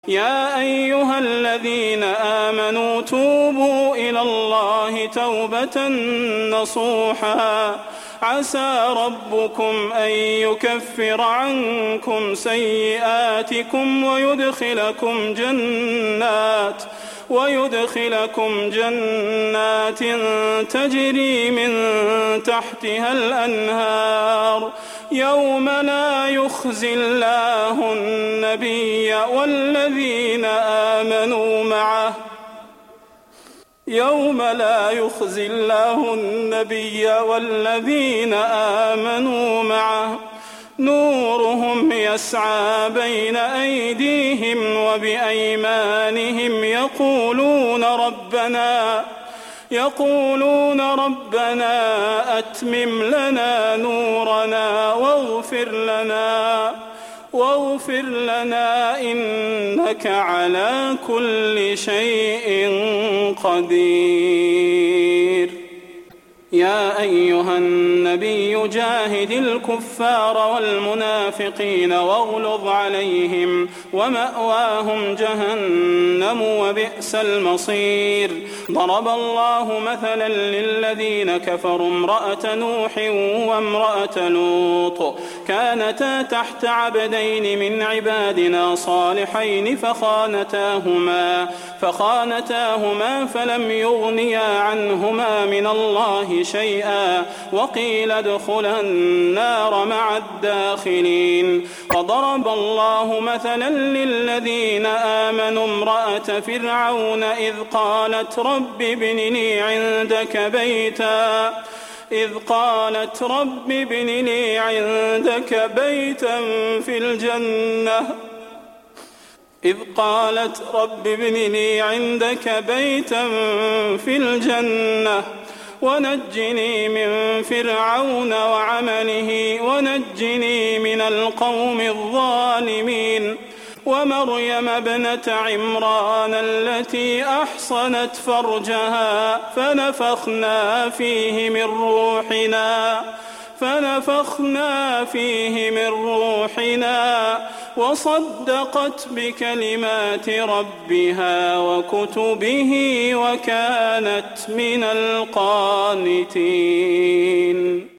يا أيها الذين آمنوا توبوا إلى الله توبة نصوحا عسى ربكم أن يكفر عنكم سيئاتكم ويدخلكم جنات تجري من تحتها الأنهار يوم لا يخزي الله النبي والذين آمنوا معه نورهم يسعى بين أيديهم وبأيمانهم يقولون ربنا أتمم لنا نورنا واغفر لنا إنك على كل شيء قدير. يا أيها النبي جاهد الكفار والمنافقين واغلظ عليهم ومأواهم جهنم وبئس المصير. ضرب الله مثلا للذين كفروا امرأة نوح وامرأة لوط كانتا تحت عبدين من عبادنا صالحين فخانتاهما فلم يغنيا عنهما من الله شيئا وقيل ادخلا النار مع الداخلين. وضرب الله مثلا للذين آمنوا امرأة فرعون إذ قالت رب ابن لي عندك بيتا في الجنة ونجني من فرعون وعمله ونجني من القوم الظالمين. ومريم ابنة عمران التي أحصنت فرجها فنفخنا فيه من روحنا وصدقت بكلمات ربها وكتبه وكانت من القانتين.